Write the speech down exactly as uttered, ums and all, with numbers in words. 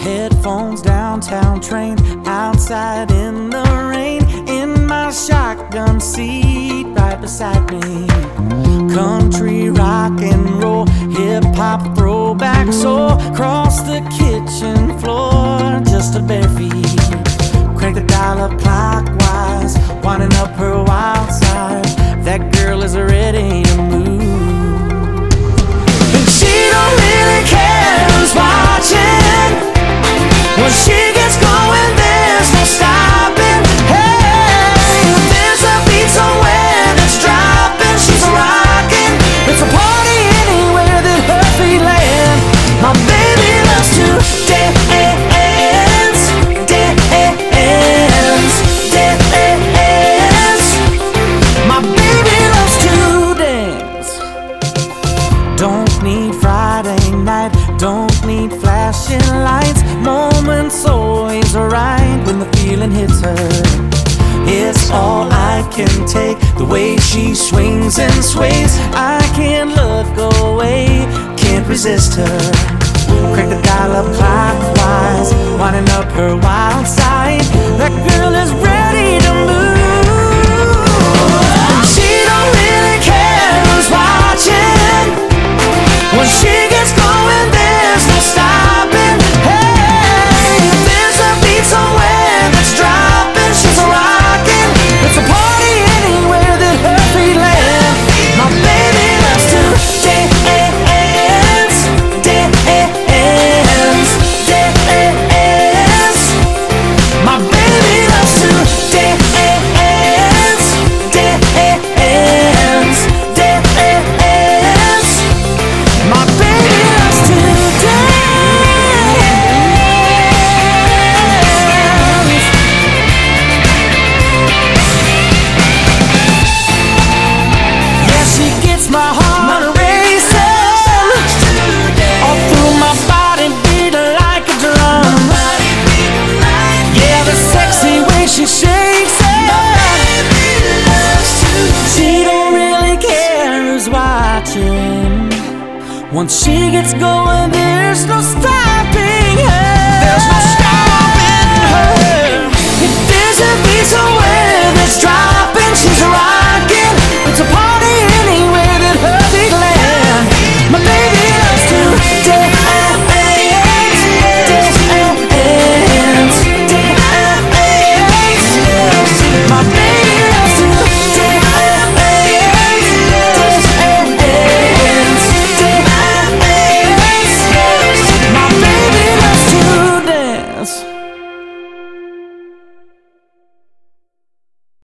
Headphones, downtown train, outside in the rain, in my shotgun seat right beside me. Country, rock and roll, hip-hop, throwback soul, across the kitchen floor, just her bare feet. Crank the dial up clockwise, winding up her wild side. That girl is ready to move, and she don't really care who's watching. When she gets going, there's no stopping. Hey, there's a beat somewhere that's dropping. She's rocking. It's a party anywhere that her feet land. My baby loves to dance, dance, dance. My baby loves to dance. Don't need Friday night, don't need flashing lights. Moment's always right when the feeling hits her. It's all I can take, the way she swings and sways. I can't look away, can't resist her. Crank the dial up clockwise, winding up her wild side. That girl is ready to move. She don't really care who's watching. When she gets going, there's no stopping. Hey, there's a beat somewhere that's dropping. She's rocking. It's a party anywhere that her feet land. My baby loves to dance, dance, dance. My baby loves to dance, dance, dance. My baby loves to dance. Yeah, she gets my heart racing, all through my body beating like a drum. Yeah, the sexy way she shakes it. She don't really care who's watching. Once she gets going,